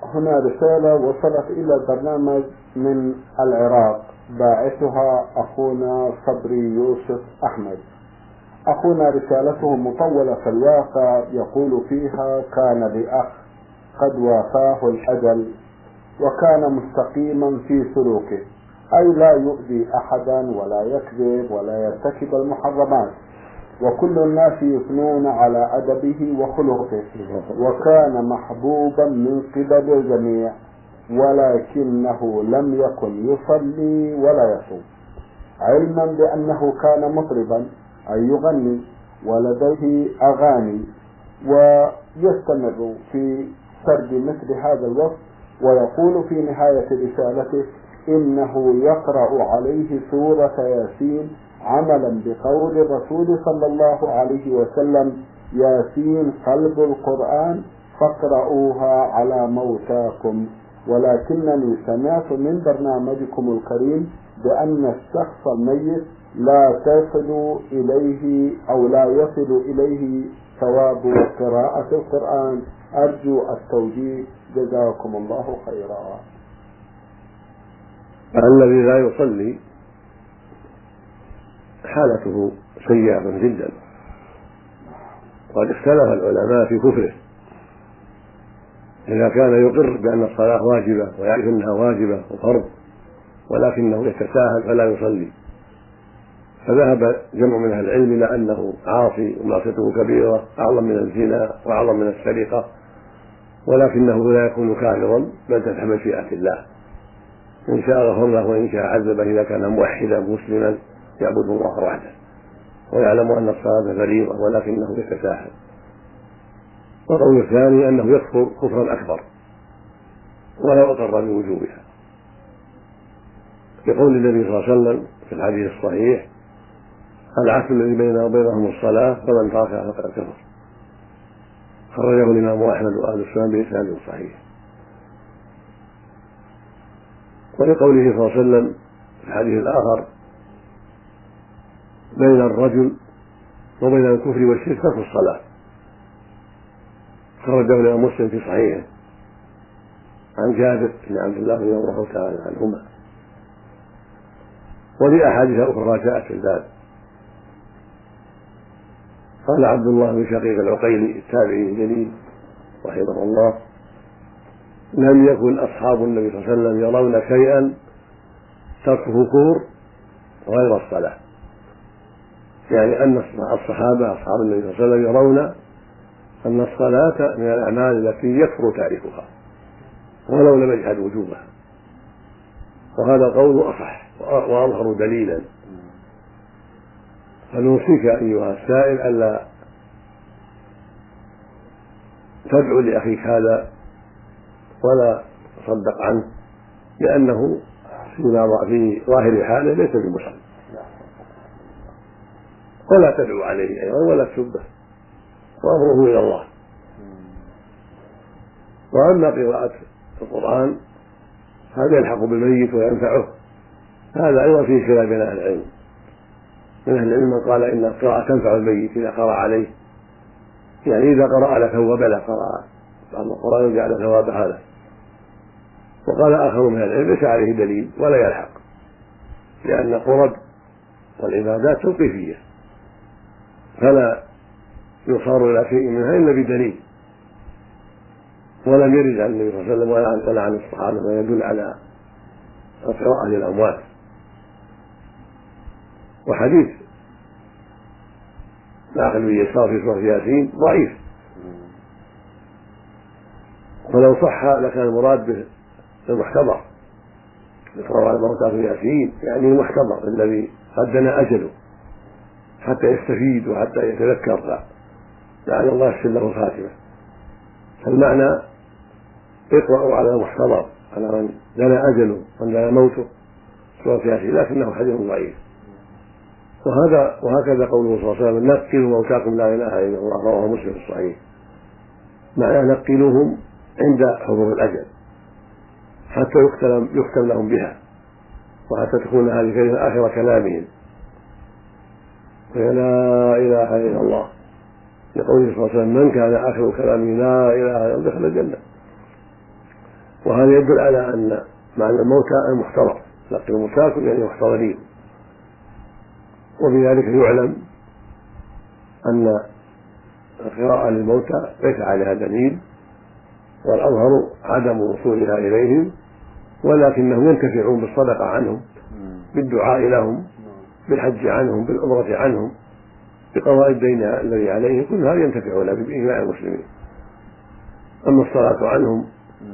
هنا رسالة وصلت إلى البرنامج من العراق، باعثها أخونا صبري يوسف أحمد. أخونا رسالته مطولة في الواقع، يقول فيها: كان لأخ قد وافاه الأجل وكان مستقيما في سلوكه، أي لا يؤذي أحدا ولا يكذب ولا يرتكب المحرمات، وكل الناس يثنون على أدبه وخلقه، وكان محبوبا من قبل الجميع، ولكنه لم يكن يصلي ولا يصوم، علما بأنه كان مطربا أي يغني ولديه أغاني، ويستمر في سرد مثل هذا الوصف، ويقول في نهاية رسالته: إنه يقرأ عليه سورة ياسين عملا بقول الرسول صلى الله عليه وسلم: ياسين قلب القرآن فاقرؤوها على موتاكم. ولكنني سمعت من برنامجكم الكريم بأن الشخص الميت لا تصل إليه أو لا يصل إليه ثواب قراءة القرآن. أرجو التوجيه، جزاكم الله خيرا. الذي لا يصلي حالته سيئة جدا، وقد اختلف العلماء في كفره. إذا كان يقر بأن الصلاة واجبة ويعرف أنها واجبة وفرض ولكنه يتساهل فلا يصلي، فذهب جمع من أهل العلم إلى أنه عاصي ومعصيته كبيرة أعظم من الزنا وأعظم من السرقة، ولكنه لا يكون كافرا بل تحت مشيئة الله، إن شاء غفر له وإن شاء عذبه إذا كان موحدا مسلما يعبد الله وحده ويعلم أن الصلاة فريضة ولكنه يتساهل. والقول الثاني أنه يكفر كفرا أكبر ولا أقر بوجوبها، لقول النبي صلى الله عليه وسلم في الحديث الصحيح: العهد الذي بيننا وبينهم الصلاة فمن تركها فقد كفر. خرجه الإمام أحمد وأهل السنن بإسناد صحيح. ولقوله صلى الله عليه وسلم في الحديث الآخر: بين الرجل وبين الكفر والشرك ترك الصلاة. خرجه الإمام مسلم في صحيحه عن جابر بن عبد الله رضي الله تعالى عنهما، ولأحاديث أخرى جاءت في الباب. قال عبد الله بن شقيق العقيلي التابعي الجليل رحمه الله: لم يكن أصحاب النبي صلى الله عليه وسلم يرون شيئا تركه كفر غير الصلاة، يعني أن الصحابة أصحاب النبي صلى الله عليه وسلم يرون أن الصلاة من الأعمال التي يكفر تاركها ولو لم يجحد وجوبها، وهذا القول أصح وأظهر دليلا. فنوصيك أيها السائل ألا تدعو لأخيك هذا ولا تصدق عنه، لأنه في ظاهر حاله ليس بمسلم، ولا تدعو عليه أيضا ولا تسبه، وأمره إلى الله. وأما قراءة القرآن هذا يلحق بالميت وينفعه، هذا أيضا فيه خلاف بين أهل العلم. من أهل العلم من قال إن القراءة تنفع الميت إذا قرأ عليه، يعني إذا قرأ له ثوب له، قرأ بعض القرآن جعل ثواب هذا. وقال آخر من أهل العلم ليس عليه دليل ولا يلحق، لأن القرب والعبادات توقيفية فلا يصار إلى شيء منها إلا بدليل، ولم يرد عن النبي صلى الله عليه وسلم ولا عن الصحابة ما يدل على القراءة للأموات. وحديث الأخذ باليسار في سورة ياسين ضعيف، ولو صح لكان المراد به المحتضر، يقرأ على موتى في ياسين يعني المحتضر الذي قد دنا أجله حتى يستفيد وحتى يتذكر لعل الله يحسن له الخاتمة. فالمعنى اقرأوا على المحتضر، على من دنا أجله من دنا موته سورة ياسين، لكنه حديث ضعيف. وهكذا قوله صلى الله عليه وسلم: نقلوا موتاكم لا إله إلا الله، رواه مسلم في الصحيح. معناه نقلوهم عند حضور الأجل حتى يختم لهم بها، وحتى تكون هذه الكلمة آخر كلامهم، وهي لا إله إلا الله، لقوله صلى الله عليه وسلم: من كان آخر كلامه لا إله إلا الله دخل الجنة. وهذا يدل على أن معنى الموتى المحتضر، لكن الموتى يعني محتضرين. وبذلك يعلم أن القراءة للموتى ليس عليها دليل، والأظهر عدم وصولها إليهم، ولكنهم ينتفعون بالصدقة عنهم، بالدعاء لهم، بالحج عنهم، بالعمرة عنهم، بقضاء الدين الذي عليهم، كل هذا ينتفعون بإجماع المسلمين. أما الصلاة عنهم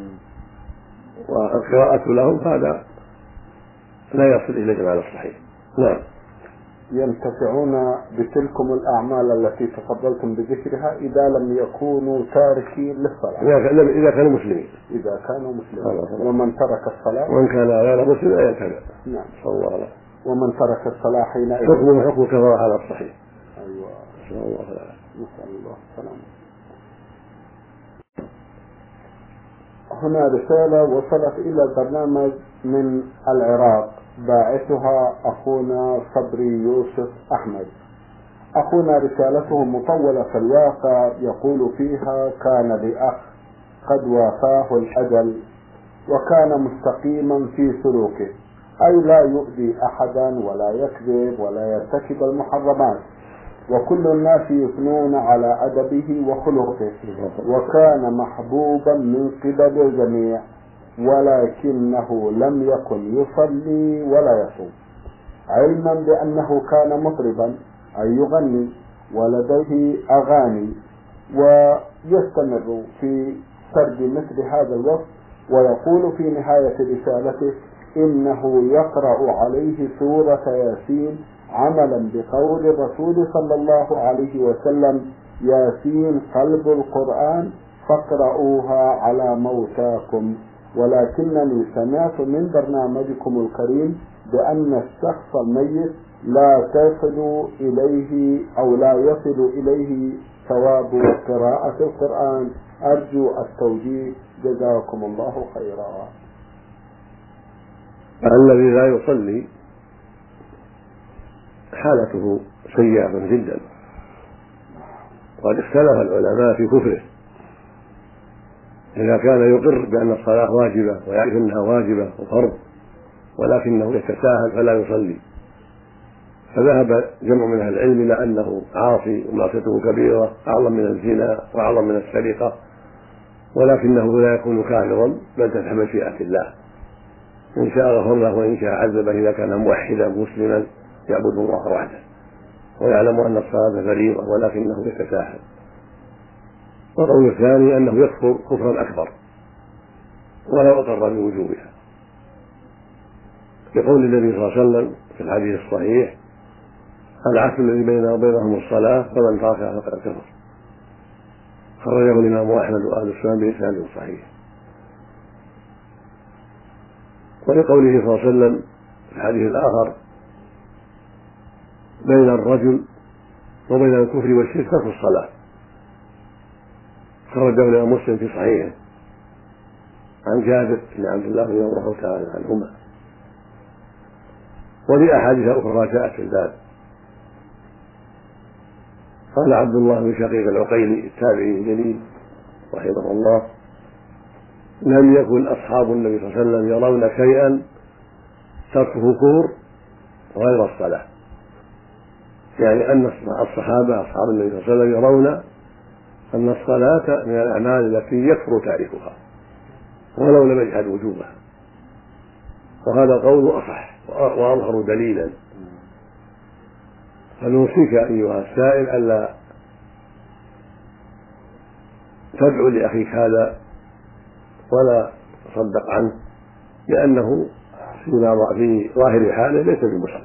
والقراءة لهم هذا لا يصل إلى جمال الصحيح. نعم. ينتفعون بتلكم الأعمال التي تفضلتم بذكرها إذا لم يكونوا تاركين للصلاة، إذا كانوا مسلمين. إذا كانوا مسلمين. ومن ترك الصلاة ومن كان غير مسلم لا ينتفع. نعم. صلى الله عليه. ومن ترك الصلاة حينئذ حكمه كفر على الصحيح. أيوة. نسأل الله العافية. نسأل الله السلامة. هنا رسالة وصلت إلى البرنامج من العراق، باعثها أخونا صبري يوسف أحمد. أخونا رسالته مطولة في الواقع، يقول فيها: كان لأخ قد وافاه الأجل وكان مستقيما في سلوكه، أي لا يؤذي أحدا ولا يكذب ولا يرتكب المحرمات، وكل الناس يثنون على أدبه وخلقه، وكان محبوبا من قبل الجميع، ولكنه لم يكن يصلي ولا يصوم، علما بأنه كان مطربا أي يغني ولديه أغاني، ويستمر في سرد مثل هذا الوصف، ويقول في نهاية رسالته: إنه يقرأ عليه سورة ياسين عملا بقول الرسول صلى الله عليه وسلم: ياسين قلب القرآن فاقرؤوها على موتاكم. ولكنني سمعت من برنامجكم الكريم بأن الشخص الميت لا تصل إليه أو لا يصل إليه ثواب قراءة القرآن. أرجو التوجيه، جزاكم الله خيرا. الذي لا يصلي حالته سيئة جدا، وقد اختلف العلماء في كفره. إذا كان يقر بأن الصلاة واجبة ويعرف أنها واجبة وفرض ولكنه يتساهل فلا يصلي، فذهب جمع من أهل العلم إلى أنه عاصي ومعصيته كبيرة أعظم من الزنا وأعظم من السرقة، ولكنه لا يكون كافرا بل تحت مشيئة الله، إن شاء غفر له وإن شاء عذبه إذا كان موحدا مسلما يعبد الله وحده ويعلم أن الصلاة فريضة ولكنه يتساهل. والقول الثاني أنه يكفر كفرا أكبر ولا أقر بوجوبها، لقول النبي صلى الله عليه وسلم في الحديث الصحيح: العهد الذي بيننا وبينهم الصلاة فمن تركها فقد كفر. خرجه الإمام أحمد وأهل السنن بإسناد صحيح. ولقوله صلى الله عليه وسلم في الحديث الآخر: بين الرجل وبين الكفر والشرك ترك الصلاة. خرجه الإمام مسلم في صحيحه عن جابر بن عبد الله رضي الله تعالى عنهما، ولأحاديث أخرى جاءت في الباب. قال عبد الله بن شقيق العقيلي التابعي الجليل رحمه الله: لم يكن أصحاب النبي صلى الله عليه وسلم يرون شيئا تركه كفر غير الصلاة، يعني أن الصحابة أصحاب النبي صلى الله عليه وسلم يرون أن الصلاة من الأعمال التي يكفر تاركها ولو لم يجحد وجوبها، وهذا القول أصح وأظهر دليلا. فنوصيك أيها السائل ألا تدعو لأخيك هذا ولا تصدق عنه، لأنه في ظاهر حاله ليس بمسلم،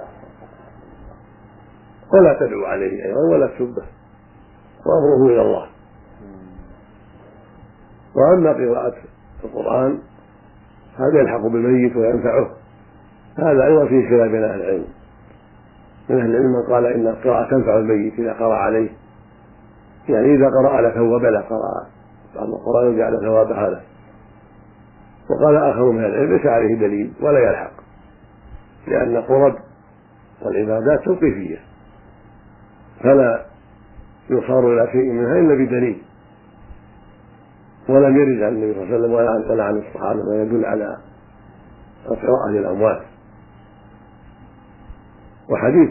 ولا تدعو عليه أيضا ولا تسبه، وأمره إلى الله. وأما قراءة القرآن هذا يلحق بالميت وينفعه، هذا أيضا فيه خلاف بين أهل العلم. من أهل العلم من قال إن القراءة تنفع الميت إذا قرأ عليه، يعني إذا قرأ له ثواب له، قرأ بعض القرآن وجعل ثوابها له. وقال آخر من أهل العلم ليس عليه دليل ولا يلحق، لأن القرب والعبادات توقيفية فلا يصار إلى شيء منها إلا بدليل، ولم يرد عن النبي صلى الله عليه وسلم ولا عن الصحابة ما يدل على القراءة للأموات. وحديث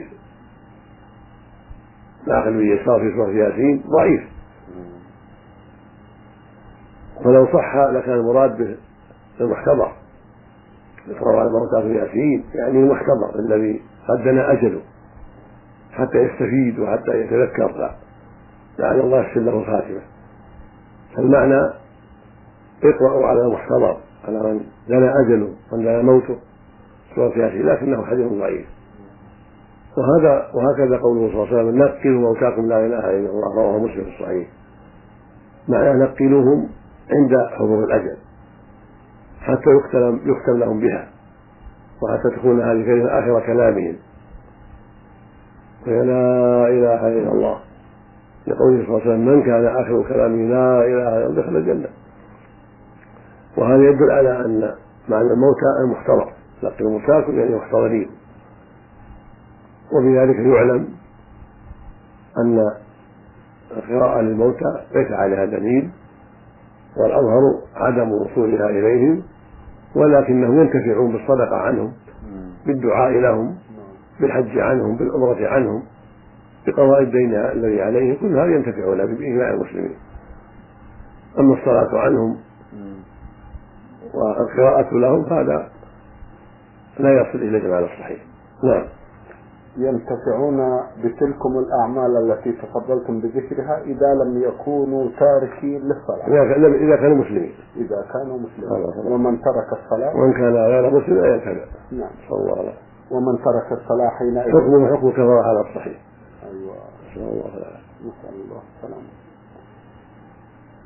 العقل باليسار في سورة ياسين ضعيف، ولو صح لكان المراد به المحتضر، يقرأ على الموتى في ياسين يعني المحتضر الذي قد دنا أجله حتى يستفيد وحتى يتذكر، لعل الله يحسن له الخاتمة. فالمعنى اقرأوا على المحتضر، على من دنا أجله من دنا موته سورة ياسين، لكنه حديث ضعيف. وهكذا قوله صلى الله عليه وسلم: نقلوا موتاكم لا إله إلا الله، رواه مسلم في الصحيح. معناه نقلوهم عند حضور الأجل حتى يختم لهم بها، وحتى تكون هذه الكلمة آخر كلامهم، وهي لا إله إلا الله، لقوله صلى الله عليه وسلم: من كان آخر كلامه لا إله إلا الله دخل الجنة. وهذا يدل على أن معنى الموتى المحتضر، نقل موتاكم يعني محتضرين. وبذلك يعلم أن القراءة للموتى ليس عليها دليل، والأظهر عدم وصولها إليهم، ولكنهم ينتفعون بالصدقة عنهم، بالدعاء لهم، بالحج عنهم، بالعمرة عنهم، بقضاء الدين الذي عليهم، كل هذا ينتفعون بإجماع المسلمين. أما الصلاة عنهم والقراءة لهم هذا لا يصل إلى جمال الصحيح. نعم. ينتفعون بتلكم الأعمال التي تفضلتم بذكرها إذا لم يكونوا تاركين للصلاة، إذا كانوا مسلمين. إذا كانوا مسلمين. ومن ترك الصلاة ومن كان غير مسلم لا ينتفع. نعم. صلى الله عليه. ومن ترك الصلاة حينئذ حكم كفر على الصحيح. أيوة. نسأل الله السلامة. نسأل الله السلامة.